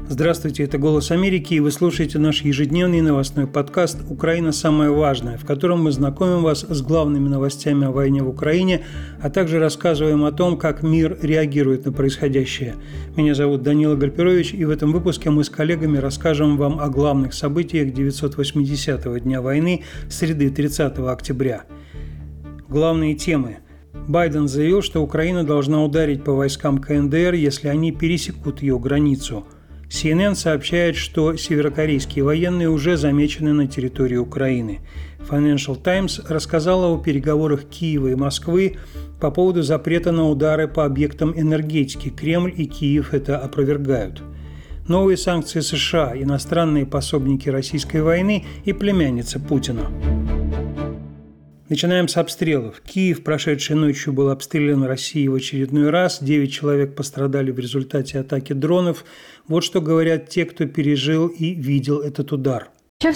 Здравствуйте, это «Голос Америки», и вы слушаете наш ежедневный новостной подкаст «Украина. Самое важное», в котором мы знакомим вас с главными новостями о войне в Украине, а также рассказываем о том, как мир реагирует на происходящее. Меня зовут Данила Гальперович, и в этом выпуске мы с коллегами расскажем вам о главных событиях 980-го дня войны, среды 30 октября. Главные темы. Байден заявил, что Украина должна ударить по войскам КНДР, если они пересекут ее границу. CNN сообщает, что северокорейские военные уже замечены на территории Украины. Financial Times рассказала о переговорах Киева и Москвы по поводу запрета на удары по объектам энергетики. Кремль и Киев это опровергают. Новые санкции США, иностранные пособники российской войны и племянница Путина. Начинаем с обстрелов. Киев прошедшей ночью был обстрелян Россией в очередной раз. 9 человек пострадали в результате атаки дронов. Вот что говорят те, кто пережил и видел этот удар.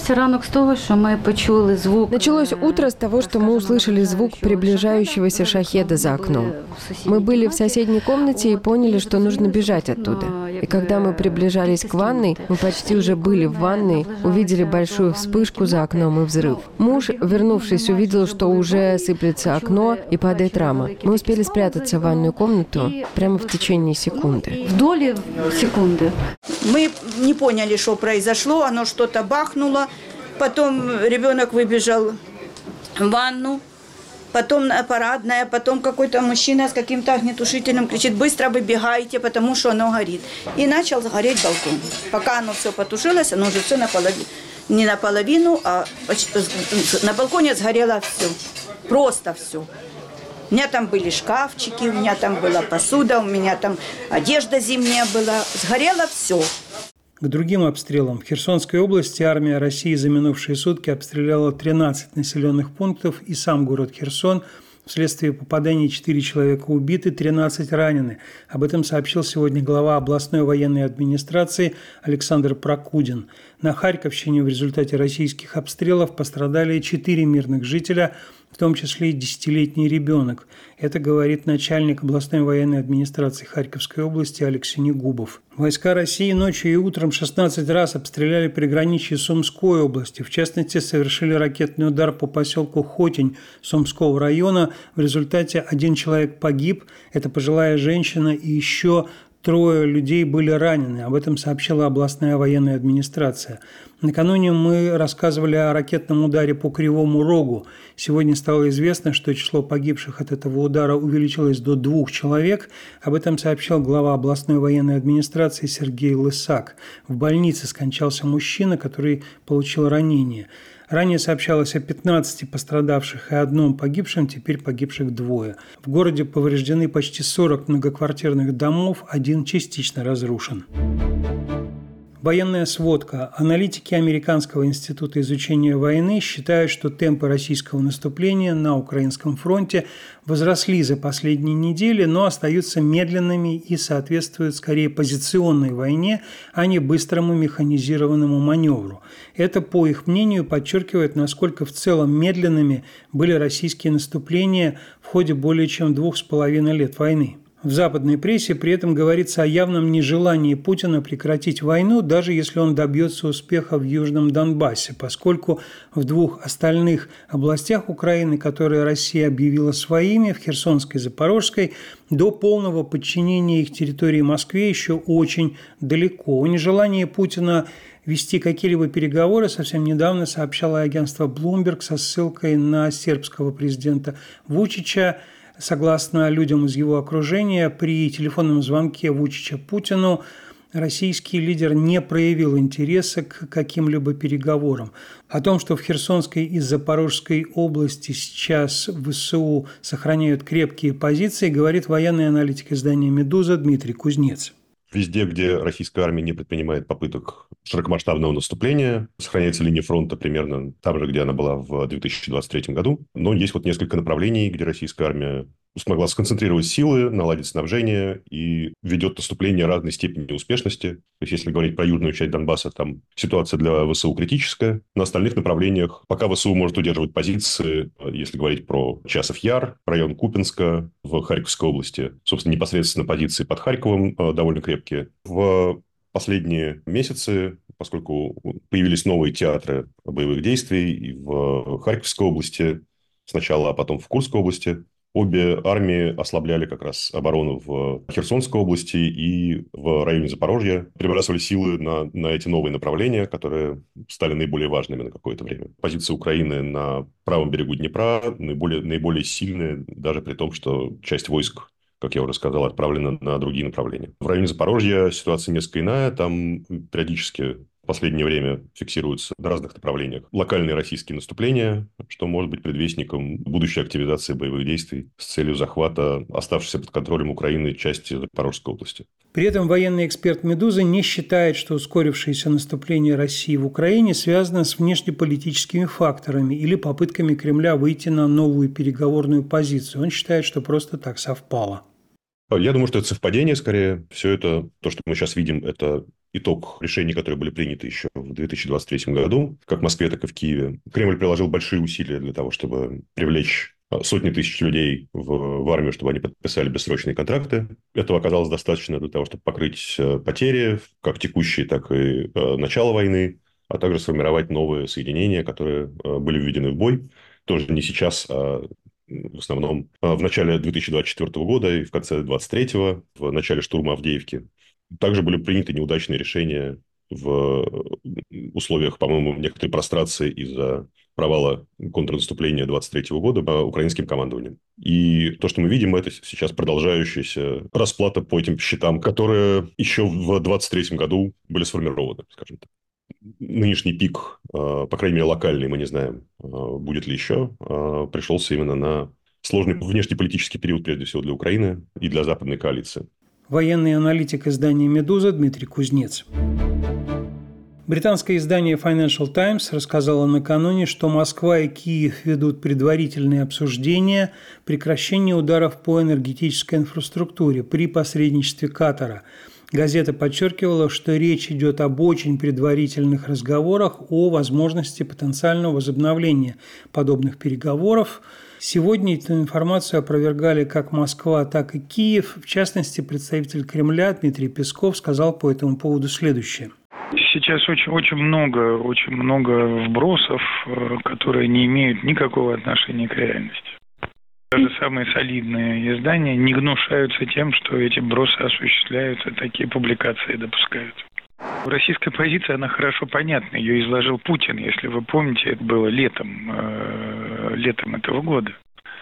Началось утро с того, что мы услышали звук приближающегося шахеда за окном. Мы были в соседней комнате и поняли, что нужно бежать оттуда. И когда мы приближались к ванной, мы почти уже были в ванной, увидели большую вспышку за окном и взрыв. Муж, вернувшись, увидел, что уже сыплется окно и падает рама. Мы успели спрятаться в ванную комнату прямо в течение секунды. В доли секунды. Мы не поняли, что произошло, оно что-то бахнуло. Потом ребенок выбежал в ванну, потом парадная, потом какой-то мужчина с каким-то огнетушителем кричит: «Быстро выбегайте, потому что оно горит». И начал гореть балкон. Пока оно все потушилось, оно уже все наполовину. Не наполовину, а на балконе сгорело все. Просто все. У меня там были шкафчики, у меня там была посуда, у меня там одежда зимняя была. Сгорело все. К другим обстрелам. В Херсонской области армия России за минувшие сутки обстреляла 13 населенных пунктов и сам город Херсон. Вследствие попаданий 4 человека убиты, 13 ранены. Об этом сообщил сегодня глава областной военной администрации Александр Прокудин. На Харьковщине в результате российских обстрелов пострадали 4 мирных жителя, в том числе и 10-летний ребенок. Это говорит начальник областной военной администрации Харьковской области Алексей Негубов. Войска России ночью и утром 16 раз обстреляли приграничье Сумской области. В частности, совершили ракетный удар по поселку Хотень Сумского района. В результате 1 человек погиб, это пожилая женщина, и еще 3 людей были ранены. Об этом сообщила областная военная администрация. Накануне мы рассказывали о ракетном ударе по Кривому Рогу. Сегодня стало известно, что число погибших от этого удара увеличилось до 2 человек. Об этом сообщил глава областной военной администрации Сергей Лысак. В больнице скончался мужчина, который получил ранение. Ранее сообщалось о 15 пострадавших и 1 погибшем, теперь погибших 2. В городе повреждены почти 40 многоквартирных домов, 1 частично разрушен. Военная сводка. Аналитики Американского института изучения войны считают, что темпы российского наступления на украинском фронте возросли за последние недели, но остаются медленными и соответствуют скорее позиционной войне, а не быстрому механизированному маневру. Это, по их мнению, подчеркивает, насколько в целом медленными были российские наступления в ходе более чем 2,5 лет войны. В западной прессе при этом говорится о явном нежелании Путина прекратить войну, даже если он добьется успеха в Южном Донбассе, поскольку в 2 остальных областях Украины, которые Россия объявила своими, в Херсонской и Запорожской, до полного подчинения их территории Москве еще очень далеко. О нежелании Путина вести какие-либо переговоры совсем недавно сообщало агентство Bloomberg со ссылкой на сербского президента Вучича. Согласно людям из его окружения, при телефонном звонке Вучича Путину российский лидер не проявил интереса к каким-либо переговорам. О том, что в Херсонской и Запорожской области сейчас ВСУ сохраняют крепкие позиции, говорит военный аналитик издания «Медуза» Дмитрий Кузнец. Везде, где российская армия не предпринимает попыток широкомасштабного наступления, сохраняется линия фронта примерно там же, где она была в 2023 году. Но есть вот несколько направлений, где российская армия смогла сконцентрировать силы, наладить снабжение и ведет наступление разной степени успешности. То есть, если говорить про южную часть Донбасса, там ситуация для ВСУ критическая. На остальных направлениях пока ВСУ может удерживать позиции, если говорить про Часов Яр, район Купинска в Харьковской области, собственно, непосредственно позиции под Харьковом довольно крепкие. В Последние месяцы, поскольку появились новые театры боевых действий и в Харьковской области сначала, а потом в Курской области, обе армии ослабляли как раз оборону в Херсонской области и в районе Запорожья, перебрасывали силы на эти новые направления, которые стали наиболее важными на какое-то время. Позиции Украины на правом берегу Днепра наиболее сильные, даже при том, что часть войск, как я уже сказал, отправлена на другие направления. В районе Запорожья ситуация несколько иная. Там периодически в последнее время фиксируются на разных направлениях локальные российские наступления, что может быть предвестником будущей активизации боевых действий с целью захвата оставшейся под контролем Украины части Запорожской области. При этом военный эксперт «Медузы» не считает, что ускорившееся наступление России в Украине связано с внешнеполитическими факторами или попытками Кремля выйти на новую переговорную позицию. Он считает, что просто так совпало. Я думаю, что это совпадение скорее. Все это, то, что мы сейчас видим, это итог решений, которые были приняты еще в 2023 году, как в Москве, так и в Киеве. Кремль приложил большие усилия для того, чтобы привлечь сотни тысяч людей в армию, чтобы они подписали бессрочные контракты. Этого оказалось достаточно для того, чтобы покрыть потери, как текущие, так и начало войны, а также сформировать новые соединения, которые были введены в бой. Тоже не сейчас, а в основном в начале 2024 года и в конце 2023, в начале штурма Авдеевки. Также были приняты неудачные решения в условиях, по-моему, некоторой прострации из-за провала контрнаступления 2023 года украинским командованием. И то, что мы видим, это сейчас продолжающаяся расплата по этим счетам, которые еще в 2023 году были сформированы, скажем так. Нынешний пик, по крайней мере, локальный, мы не знаем, будет ли еще, пришелся именно на сложный внешнеполитический период, прежде всего, для Украины и для западной коалиции. Военный аналитик издания «Медуза» Дмитрий Кузнец. Британское издание Financial Times рассказало накануне, что Москва и Киев ведут предварительные обсуждения прекращения ударов по энергетической инфраструктуре при посредничестве Катара. Газета подчеркивала, что речь идет об очень предварительных разговорах о возможности потенциального возобновления подобных переговоров. Сегодня эту информацию опровергали как Москва, так и Киев. В частности, представитель Кремля Дмитрий Песков сказал по этому поводу следующее. Сейчас очень много вбросов, которые не имеют никакого отношения к реальности. Даже самые солидные издания не гнушаются тем, что эти вбросы осуществляются, такие публикации допускаются. Российская позиция, она хорошо понятна. Ее изложил Путин, если вы помните, это было летом этого года.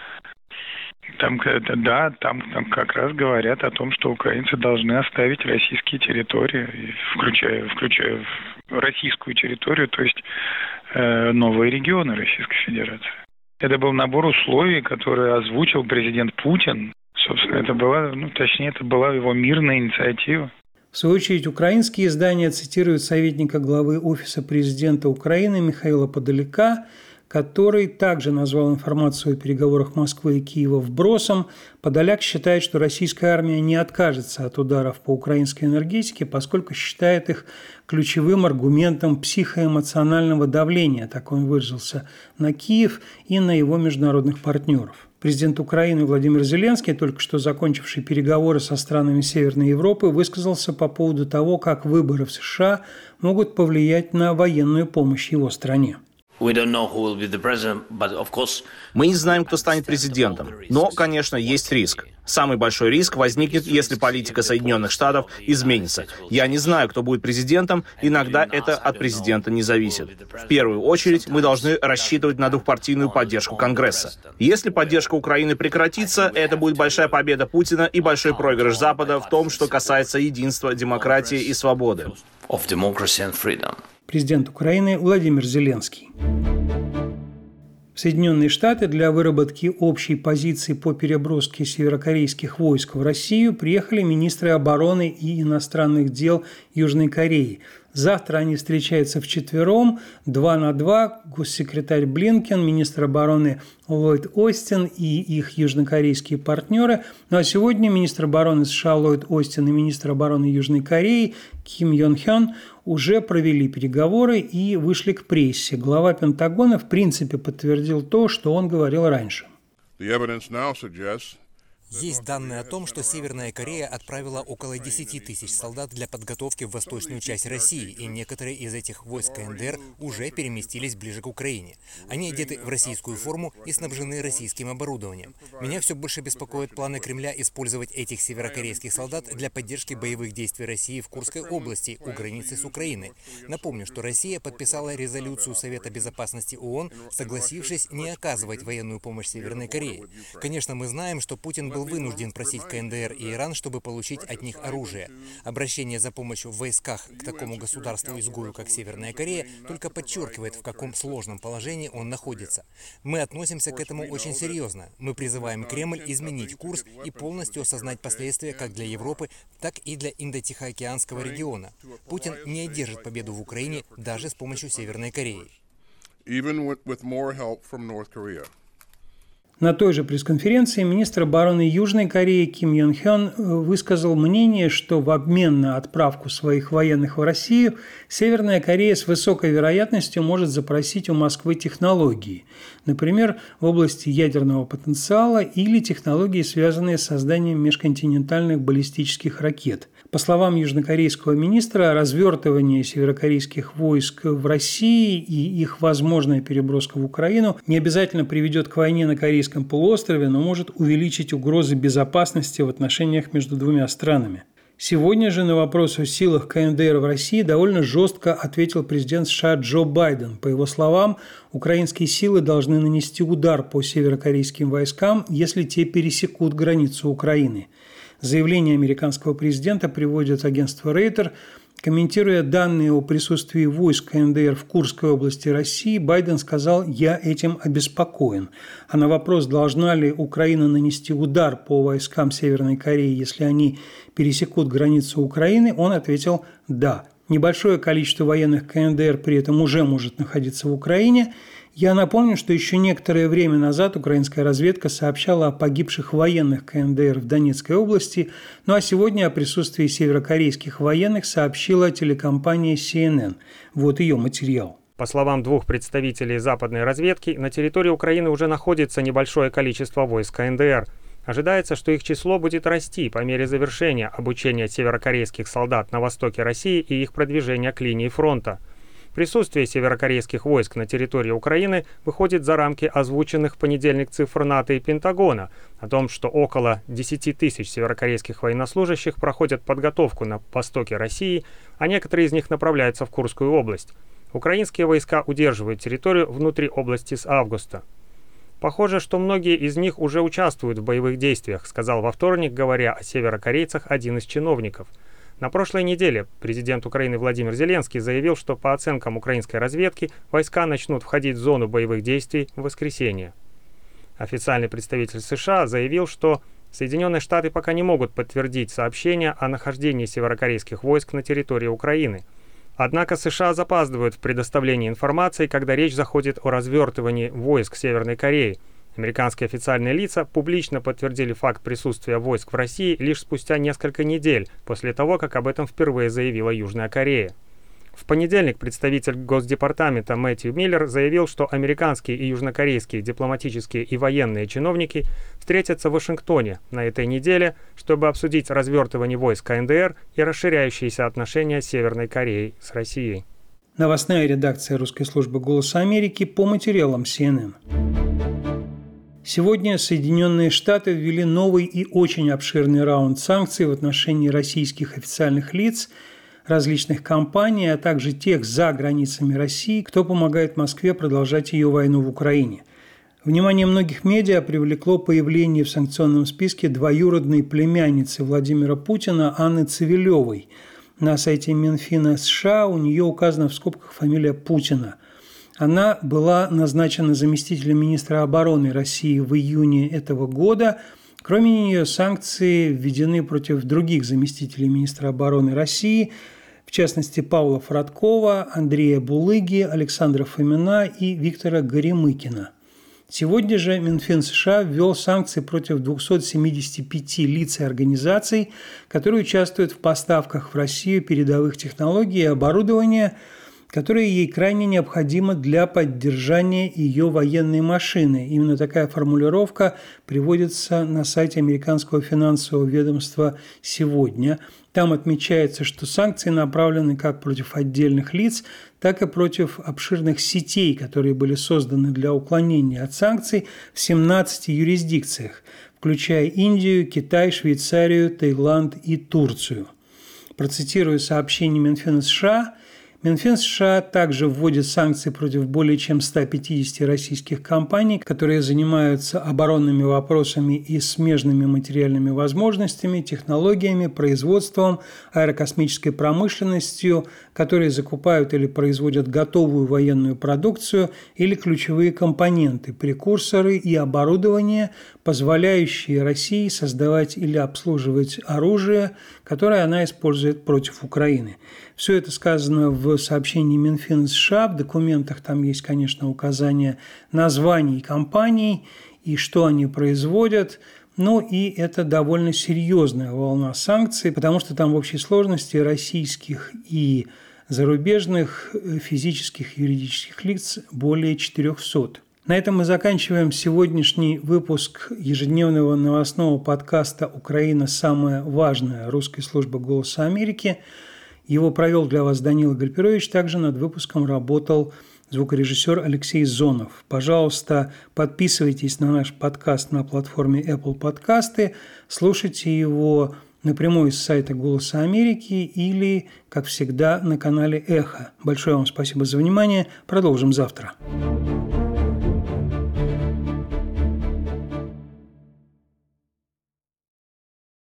Там как раз говорят о том, что украинцы должны оставить российские территории, включая российскую территорию, то есть новые регионы Российской Федерации. Это был набор условий, которые озвучил президент Путин. Собственно, это была его мирная инициатива. В свою очередь, украинские издания цитируют советника главы Офиса президента Украины Михаила Подоляка, который также назвал информацию о переговорах Москвы и Киева вбросом. Подоляк считает, что российская армия не откажется от ударов по украинской энергетике, поскольку считает их ключевым аргументом психоэмоционального давления, так он выразился, на Киев и на его международных партнеров. Президент Украины Владимир Зеленский, только что закончивший переговоры со странами Северной Европы, высказался по поводу того, как выборы в США могут повлиять на военную помощь его стране. Мы не знаем, кто станет президентом, но, конечно, есть риск. Самый большой риск возникнет, если политика Соединенных Штатов изменится. Я не знаю, кто будет президентом, иногда это от президента не зависит. В первую очередь, мы должны рассчитывать на двухпартийную поддержку Конгресса. Если поддержка Украины прекратится, это будет большая победа Путина и большой проигрыш Запада в том, что касается единства, демократии и свободы. Президент Украины Владимир Зеленский. В Соединенные Штаты для выработки общей позиции по переброске северокорейских войск в Россию приехали министры обороны и иностранных дел Южной Кореи. Завтра они встречаются вчетвером, 2 на 2, госсекретарь Блинкен, министр обороны Ллойд Остин и их южнокорейские партнеры. Ну а сегодня министр обороны США Ллойд Остин и министр обороны Южной Кореи Ким Йон Хён уже провели переговоры и вышли к прессе. Глава Пентагона в принципе подтвердил то, что он говорил раньше. Есть данные о том, что Северная Корея отправила около 10 тысяч солдат для подготовки в восточную часть России, и некоторые из этих войск КНДР уже переместились ближе к Украине. Они одеты в российскую форму и снабжены российским оборудованием. Меня все больше беспокоят планы Кремля использовать этих северокорейских солдат для поддержки боевых действий России в Курской области, у границы с Украиной. Напомню, что Россия подписала резолюцию Совета Безопасности ООН, согласившись не оказывать военную помощь Северной Корее. Конечно, мы знаем, что Путин был вынужден просить КНДР и Иран, чтобы получить от них оружие. Обращение за помощью в войсках к такому государству-изгою, как Северная Корея, только подчеркивает, в каком сложном положении он находится. Мы относимся к этому очень серьезно. Мы призываем Кремль изменить курс и полностью осознать последствия как для Европы, так и для Индо-Тихоокеанского региона. Путин не одержит победу в Украине даже с помощью Северной Кореи. На той же пресс-конференции министр обороны Южной Кореи Ким Йон Хён высказал мнение, что в обмен на отправку своих военных в Россию Северная Корея с высокой вероятностью может запросить у Москвы технологии, например, в области ядерного потенциала или технологии, связанные с созданием межконтинентальных баллистических ракет. По словам южнокорейского министра, развертывание северокорейских войск в России и их возможная переброска в Украину не обязательно приведет к войне на Корейском полуострове, но может увеличить угрозы безопасности в отношениях между двумя странами. Сегодня же на вопрос о силах КНДР в России довольно жестко ответил президент США Джо Байден. По его словам, украинские силы должны нанести удар по северокорейским войскам, если те пересекут границу Украины. Заявление американского президента приводит агентство Рейтер. Комментируя данные о присутствии войск КНДР в Курской области России, Байден сказал: «Я этим обеспокоен». А на вопрос, должна ли Украина нанести удар по войскам Северной Кореи, если они пересекут границу Украины, он ответил «да». Небольшое количество военных КНДР при этом уже может находиться в Украине. Я напомню, что еще некоторое время назад украинская разведка сообщала о погибших военных КНДР в Донецкой области, ну а сегодня о присутствии северокорейских военных сообщила телекомпания CNN. Вот ее материал. По словам двух представителей западной разведки, на территории Украины уже находится небольшое количество войск КНДР. Ожидается, что их число будет расти по мере завершения обучения северокорейских солдат на востоке России и их продвижения к линии фронта. Присутствие северокорейских войск на территории Украины выходит за рамки озвученных в понедельник цифр НАТО и Пентагона о том, что около 10 тысяч северокорейских военнослужащих проходят подготовку на востоке России, а некоторые из них направляются в Курскую область. Украинские войска удерживают территорию внутри области с августа. «Похоже, что многие из них уже участвуют в боевых действиях», сказал во вторник, говоря о северокорейцах, один из чиновников. На прошлой неделе президент Украины Владимир Зеленский заявил, что по оценкам украинской разведки войска начнут входить в зону боевых действий в воскресенье. Официальный представитель США заявил, что Соединенные Штаты пока не могут подтвердить сообщения о нахождении северокорейских войск на территории Украины. Однако США запаздывают в предоставлении информации, когда речь заходит о развертывании войск Северной Кореи. Американские официальные лица публично подтвердили факт присутствия войск в России лишь спустя несколько недель после того, как об этом впервые заявила Южная Корея. В понедельник представитель Госдепартамента Мэтью Миллер заявил, что американские и южнокорейские дипломатические и военные чиновники встретятся в Вашингтоне на этой неделе, чтобы обсудить развертывание войск КНДР и расширяющиеся отношения Северной Кореи с Россией. Новостная редакция русской службы «Голоса Америки» по материалам CNN. Сегодня Соединенные Штаты ввели новый и очень обширный раунд санкций в отношении российских официальных лиц, различных компаний, а также тех за границами России, кто помогает Москве продолжать ее войну в Украине. Внимание многих медиа привлекло появление в санкционном списке двоюродной племянницы Владимира Путина Анны Цивилевой. На сайте Минфина США у нее указана в скобках фамилия Путина. Она была назначена заместителем министра обороны России в июне этого года. Кроме нее, санкции введены против других заместителей министра обороны России, в частности, Павла Фродкова, Андрея Булыги, Александра Фомина и Виктора Горемыкина. Сегодня же Минфин США ввел санкции против 275 лиц и организаций, которые участвуют в поставках в Россию передовых технологий и оборудования. которое ей крайне необходимо для поддержания ее военной машины. Именно такая формулировка приводится на сайте американского финансового ведомства сегодня. Там отмечается, что санкции направлены как против отдельных лиц, так и против обширных сетей, которые были созданы для уклонения от санкций в 17 юрисдикциях, включая Индию, Китай, Швейцарию, Таиланд и Турцию. Процитирую сообщение Минфина США. Минфин США также вводит санкции против более чем 150 российских компаний, которые занимаются оборонными вопросами и смежными материальными возможностями, технологиями, производством, аэрокосмической промышленностью, которые закупают или производят готовую военную продукцию или ключевые компоненты, прекурсоры и оборудование, позволяющие России создавать или обслуживать оружие, которое она использует против Украины. Все это сказано в сообщении Минфина США. В документах там есть, конечно, указание названий компаний и что они производят. Ну и это довольно серьезная волна санкций, потому что там в общей сложности российских и зарубежных физических и юридических лиц более 400. На этом мы заканчиваем сегодняшний выпуск ежедневного новостного подкаста «Украина. Самое важное» русской службы «Голоса Америки». Его провел для вас Данила Гальперович. Также над выпуском работал звукорежиссер Алексей Зонов. Пожалуйста, подписывайтесь на наш подкаст на платформе Apple Подкасты, слушайте его напрямую с сайта «Голоса Америки» или, как всегда, на канале «Эхо». Большое вам спасибо за внимание. Продолжим завтра.